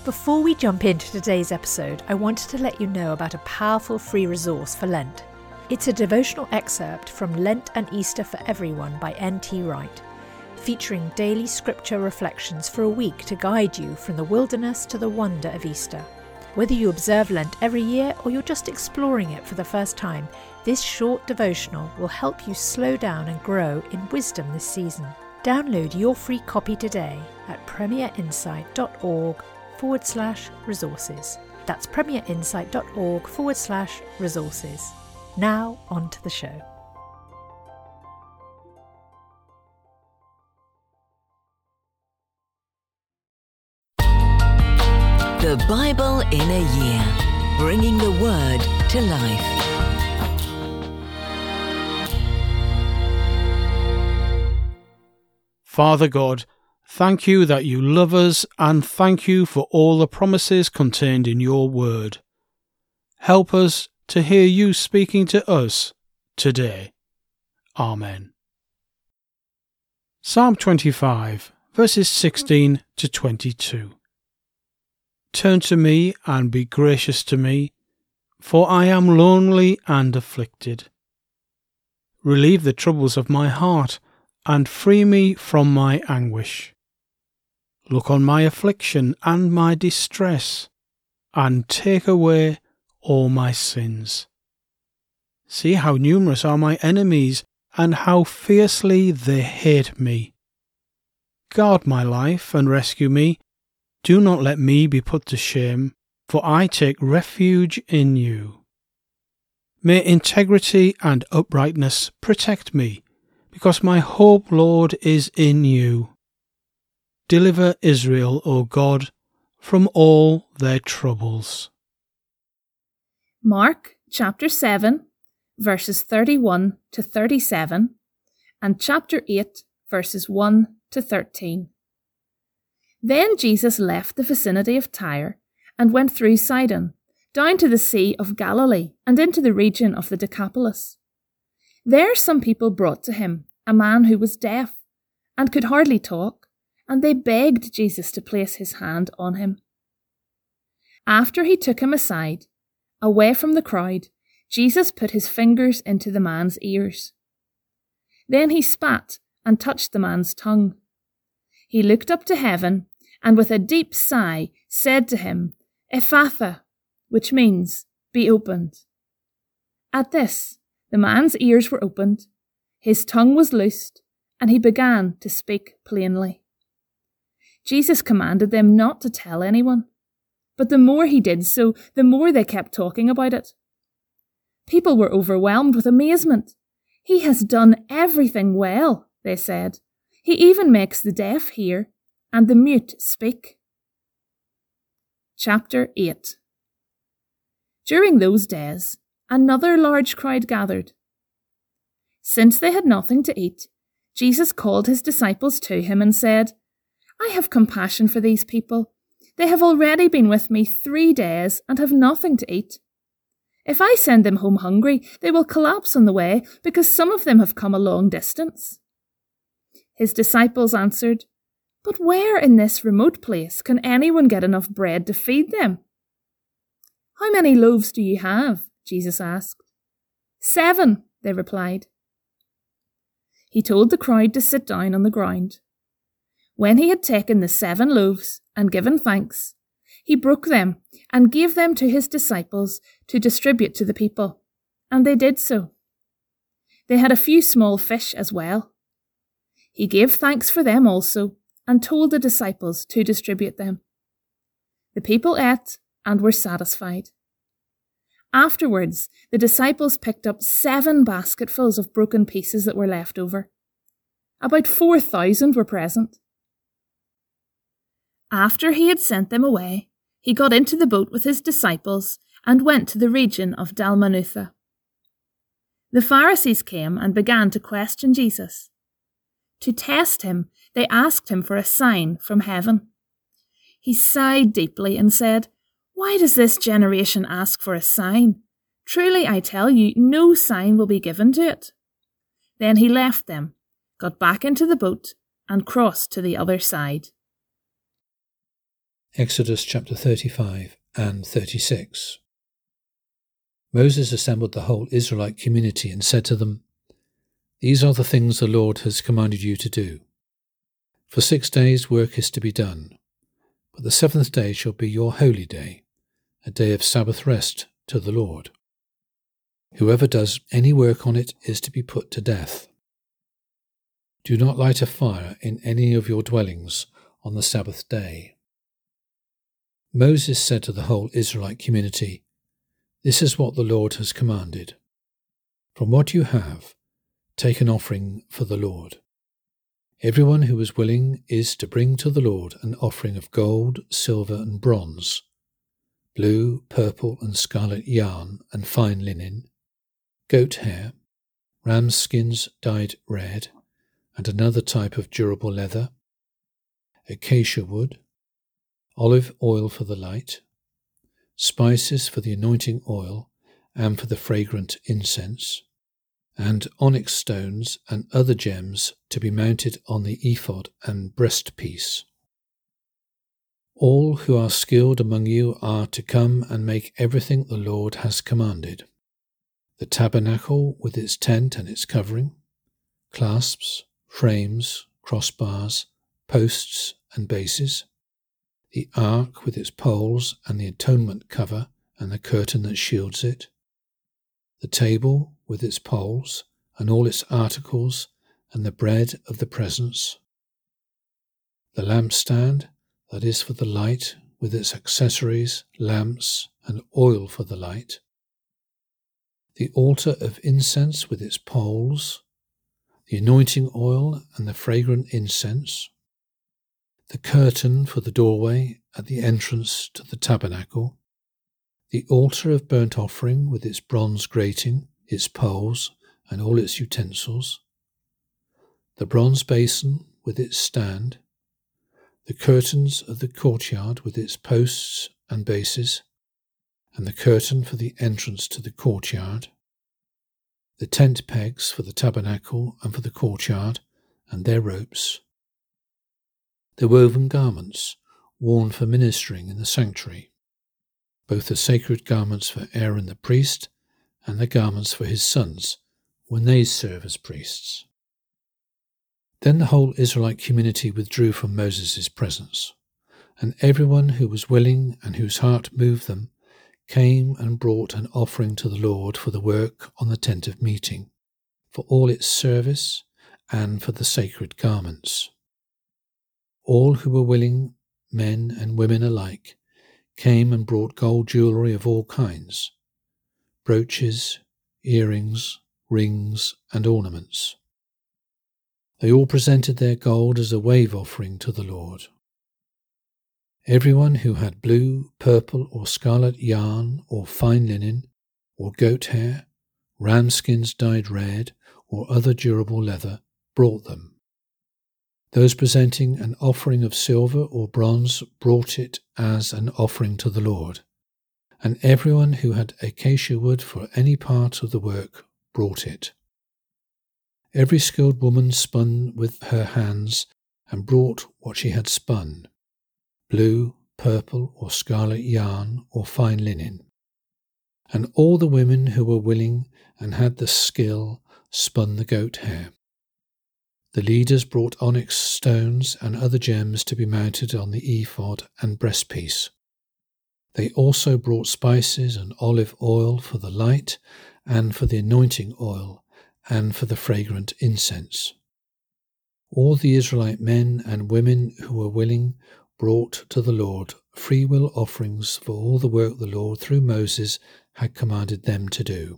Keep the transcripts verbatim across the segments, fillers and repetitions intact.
Before we jump into today's episode, I wanted to let you know about a powerful free resource for Lent. It's a devotional excerpt from Lent and Easter for Everyone by N T Wright, featuring daily scripture reflections for a week to guide you from the wilderness to the wonder of Easter. Whether you observe Lent every year or you're just exploring it for the first time, this short devotional will help you slow down and grow in wisdom this season. Download your free copy today at premierinsight.org forward slash resources. That's premierinsight.org forward slash resources. Now on to the show. The Bible in a Year, bringing the Word to life. Father God, thank you that you love us, and thank you for all the promises contained in your Word. Help us to hear you speaking to us today. Amen. Psalm twenty-five, verses sixteen to twenty-two. Turn to me and be gracious to me, for I am lonely and afflicted. Relieve the troubles of my heart, and free me from my anguish. Look on my affliction and my distress, and take away all my sins. See how numerous are my enemies, and how fiercely they hate me. Guard my life and rescue me. Do not let me be put to shame, for I take refuge in you. May integrity and uprightness protect me, because my hope, Lord, is in you. Deliver Israel, O God, from all their troubles. Mark chapter seven, verses thirty-one to thirty-seven, and chapter eight, verses one to thirteen. Then Jesus left the vicinity of Tyre and went through Sidon, down to the Sea of Galilee and into the region of the Decapolis. There some people brought to him a man who was deaf and could hardly talk, and they begged Jesus to place his hand on him. After he took him aside, away from the crowd, Jesus put his fingers into the man's ears. Then he spat and touched the man's tongue. He looked up to heaven and with a deep sigh said to him, Ephphatha, which means, be opened. At this, the man's ears were opened, his tongue was loosed, and he began to speak plainly. Jesus commanded them not to tell anyone, but the more he did so, the more they kept talking about it. People were overwhelmed with amazement. He has done everything well, they said. He even makes the deaf hear and the mute speak. Chapter eight. During those days, another large crowd gathered. Since they had nothing to eat, Jesus called his disciples to him and said, I have compassion for these people. They have already been with me three days and have nothing to eat. If I send them home hungry, they will collapse on the way because some of them have come a long distance. His disciples answered, But where in this remote place can anyone get enough bread to feed them? How many loaves do you have? Jesus asked. Seven, they replied. He told the crowd to sit down on the ground. When he had taken the seven loaves and given thanks, he broke them and gave them to his disciples to distribute to the people, and they did so. They had a few small fish as well. He gave thanks for them also, and told the disciples to distribute them. The people ate and were satisfied. Afterwards, the disciples picked up seven basketfuls of broken pieces that were left over. About four thousand were present. After he had sent them away, he got into the boat with his disciples and went to the region of Dalmanutha. The Pharisees came and began to question Jesus. To test him, they asked him for a sign from heaven. He sighed deeply and said, Why does this generation ask for a sign? Truly, I tell you, no sign will be given to it. Then he left them, got back into the boat, and crossed to the other side. Exodus chapter thirty-five and thirty-six. Moses assembled the whole Israelite community and said to them, "These are the things the Lord has commanded you to do. For six days work is to be done, but the seventh day shall be your holy day, a day of Sabbath rest to the Lord. Whoever does any work on it is to be put to death. Do not light a fire in any of your dwellings on the Sabbath day." Moses said to the whole Israelite community, "This is what the Lord has commanded. From what you have, take an offering for the Lord. Everyone who is willing is to bring to the Lord an offering of gold, silver, and bronze, blue, purple, and scarlet yarn and fine linen, goat hair, ram's skins dyed red, and another type of durable leather, acacia wood, olive oil for the light, spices for the anointing oil and for the fragrant incense, and onyx stones and other gems to be mounted on the ephod and breastpiece. All who are skilled among you are to come and make everything the Lord has commanded: the tabernacle with its tent and its covering, clasps, frames, crossbars, posts and bases, the ark with its poles and the atonement cover and the curtain that shields it, the table with its poles and all its articles and the bread of the presence, the lampstand that is for the light with its accessories, lamps and oil for the light, the altar of incense with its poles, the anointing oil and the fragrant incense, the curtain for the doorway at the entrance to the tabernacle, the altar of burnt offering with its bronze grating, its poles, and all its utensils, the bronze basin with its stand, the curtains of the courtyard with its posts and bases, and the curtain for the entrance to the courtyard, the tent pegs for the tabernacle and for the courtyard, and their ropes, the woven garments worn for ministering in the sanctuary, both the sacred garments for Aaron the priest and the garments for his sons when they serve as priests. Then the whole Israelite community withdrew from Moses' presence, and everyone who was willing and whose heart moved them came and brought an offering to the Lord for the work on the tent of meeting, for all its service, and for the sacred garments. All who were willing, men and women alike, came and brought gold jewellery of all kinds, brooches, earrings, rings, and ornaments. They all presented their gold as a wave offering to the Lord. Everyone who had blue, purple, or scarlet yarn, or fine linen, or goat hair, ram skins dyed red, or other durable leather, brought them. Those presenting an offering of silver or bronze brought it as an offering to the Lord, and everyone who had acacia wood for any part of the work brought it. Every skilled woman spun with her hands and brought what she had spun, blue, purple, or scarlet yarn, or fine linen. And all the women who were willing and had the skill spun the goat hair. The leaders brought onyx stones and other gems to be mounted on the ephod and breastpiece. They also brought spices and olive oil for the light, and for the anointing oil, and for the fragrant incense. All the Israelite men and women who were willing brought to the Lord freewill offerings for all the work the Lord through Moses had commanded them to do.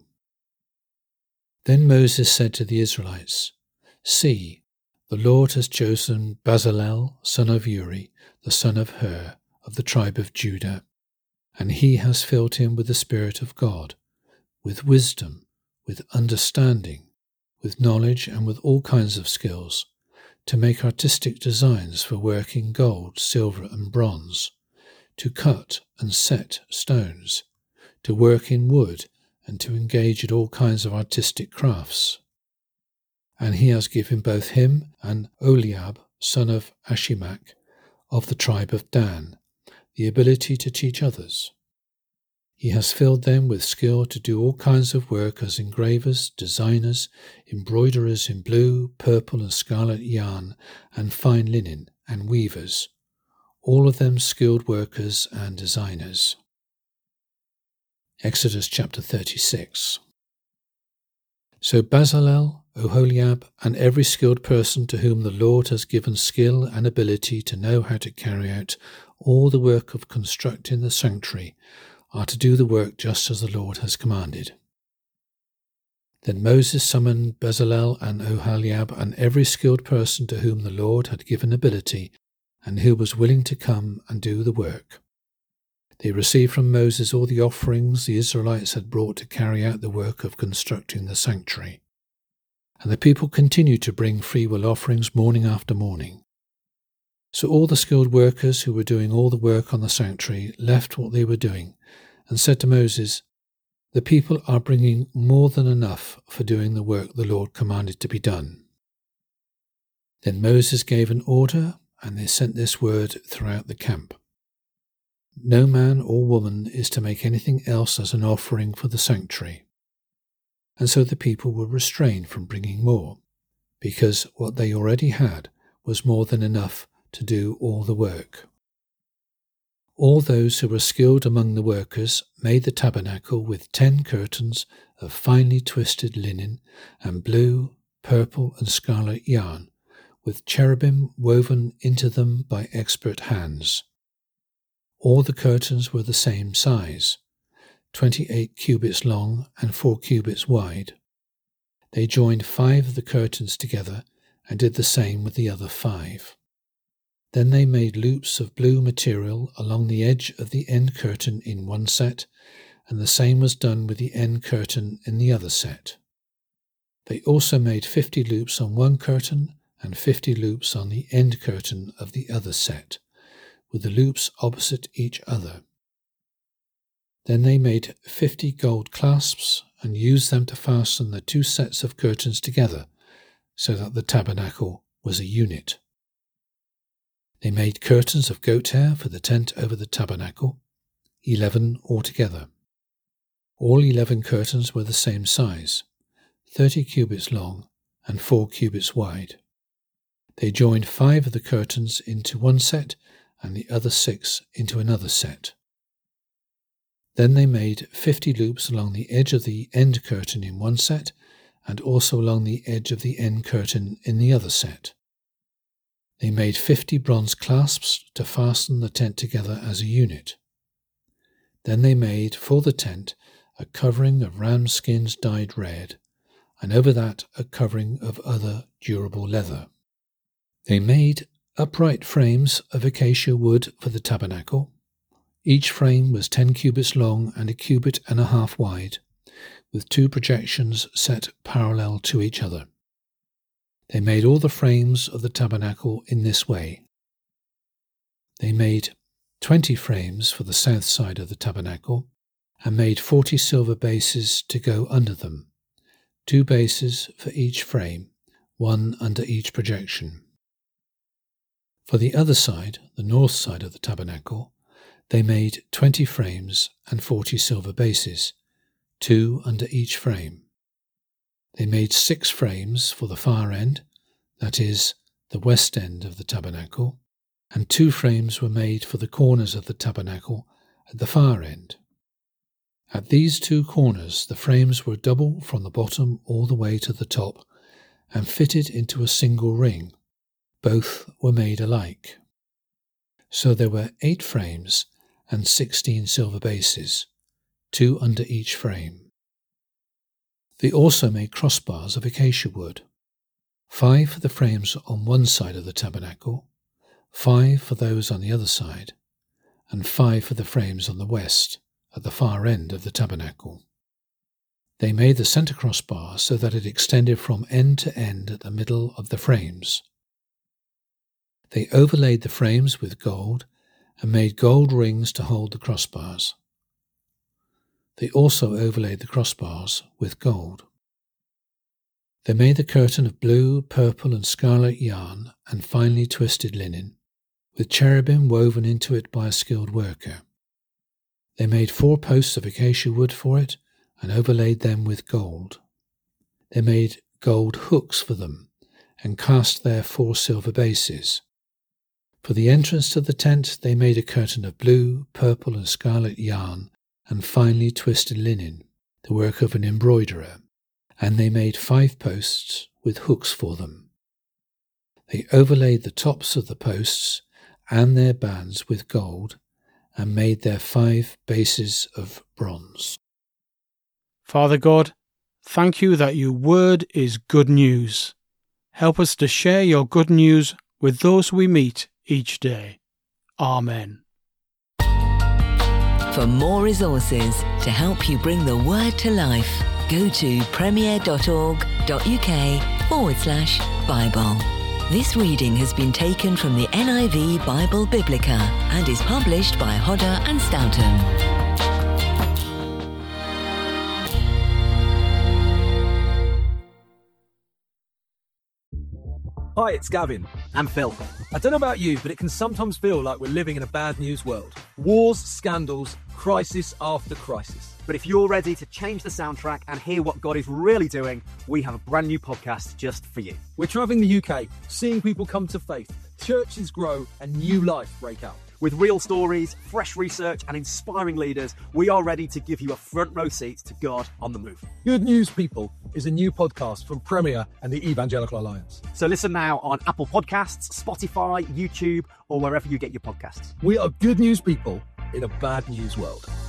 Then Moses said to the Israelites, "See, the Lord has chosen Bezalel, son of Uri, the son of Hur, of the tribe of Judah, and he has filled him with the Spirit of God, with wisdom, with understanding, with knowledge, and with all kinds of skills, to make artistic designs for work in gold, silver, and bronze, to cut and set stones, to work in wood, and to engage in all kinds of artistic crafts. And he has given both him and Oliab, son of Ashimach, of the tribe of Dan, the ability to teach others. He has filled them with skill to do all kinds of work as engravers, designers, embroiderers in blue, purple and scarlet yarn, and fine linen, and weavers, all of them skilled workers and designers. Exodus chapter thirty-six. So Bezalel, Oholiab, and every skilled person to whom the Lord has given skill and ability to know how to carry out all the work of constructing the sanctuary are to do the work just as the Lord has commanded. Then Moses summoned Bezalel and Oholiab and every skilled person to whom the Lord had given ability and who was willing to come and do the work. They received from Moses all the offerings the Israelites had brought to carry out the work of constructing the sanctuary. And the people continued to bring freewill offerings morning after morning. So all the skilled workers who were doing all the work on the sanctuary left what they were doing and said to Moses, "The people are bringing more than enough for doing the work the Lord commanded to be done." Then Moses gave an order, and they sent this word throughout the camp: "No man or woman is to make anything else as an offering for the sanctuary." And so the people were restrained from bringing more, because what they already had was more than enough to do all the work. All those who were skilled among the workers made the tabernacle with ten curtains of finely twisted linen and blue, purple and scarlet yarn, with cherubim woven into them by expert hands. All the curtains were the same size, twenty-eight cubits long and four cubits wide. They joined five of the curtains together and did the same with the other five. Then they made loops of blue material along the edge of the end curtain in one set, and the same was done with the end curtain in the other set. They also made fifty loops on one curtain and fifty loops on the end curtain of the other set, with the loops opposite each other. Then they made fifty gold clasps and used them to fasten the two sets of curtains together, so that the tabernacle was a unit. They made curtains of goat hair for the tent over the tabernacle, eleven altogether. All eleven curtains were the same size, thirty cubits long and four cubits wide. They joined five of the curtains into one set and the other six into another set. Then they made fifty loops along the edge of the end curtain in one set, and also along the edge of the end curtain in the other set. They made fifty bronze clasps to fasten the tent together as a unit. Then they made for the tent a covering of ram skins dyed red, and over that a covering of other durable leather. They made upright frames of acacia wood for the tabernacle. Each frame was ten cubits long and a cubit and a half wide, with two projections set parallel to each other. They made all the frames of the tabernacle in this way. They made twenty frames for the south side of the tabernacle, and made forty silver bases to go under them, two bases for each frame, one under each projection. For the other side, the north side of the tabernacle, they made twenty frames and forty silver bases, two under each frame. They made six frames for the far end, that is, the west end of the tabernacle, and two frames were made for the corners of the tabernacle at the far end. At these two corners the frames were double from the bottom all the way to the top, and fitted into a single ring. Both were made alike. So there were eight frames and sixteen silver bases, two under each frame. They also made crossbars of acacia wood, five for the frames on one side of the tabernacle, five for those on the other side, and five for the frames on the west, at the far end of the tabernacle. They made the centre crossbar so that it extended from end to end at the middle of the frames. They overlaid the frames with gold and made gold rings to hold the crossbars. They also overlaid the crossbars with gold. They made the curtain of blue, purple and scarlet yarn and finely twisted linen, with cherubim woven into it by a skilled worker. They made four posts of acacia wood for it and overlaid them with gold. They made gold hooks for them and cast there four silver bases. For the entrance to the tent they made a curtain of blue, purple and scarlet yarn and finely twisted linen, the work of an embroiderer, and they made five posts with hooks for them. They overlaid the tops of the posts and their bands with gold, and made their five bases of bronze. Father God, thank you that your word is good news. Help us to share your good news with those we meet each day. Amen. For more resources to help you bring the word to life, go to premier.org.uk forward slash Bible. This reading has been taken from the N I V Bible Biblica and is published by Hodder and Stoughton. Hi, it's Gavin. And Phil. I don't know about you, but it can sometimes feel like we're living in a bad news world. Wars, scandals, crisis after crisis. But if you're ready to change the soundtrack and hear what God is really doing, we have a brand new podcast just for you. We're travelling the U K, seeing people come to faith, churches grow, and new life break out. With real stories, fresh research, and inspiring leaders, we are ready to give you a front row seat to God on the move. Good News People is a new podcast from Premier and the Evangelical Alliance. So listen now on Apple Podcasts, Spotify, YouTube, or wherever you get your podcasts. We are Good News People in a bad news world.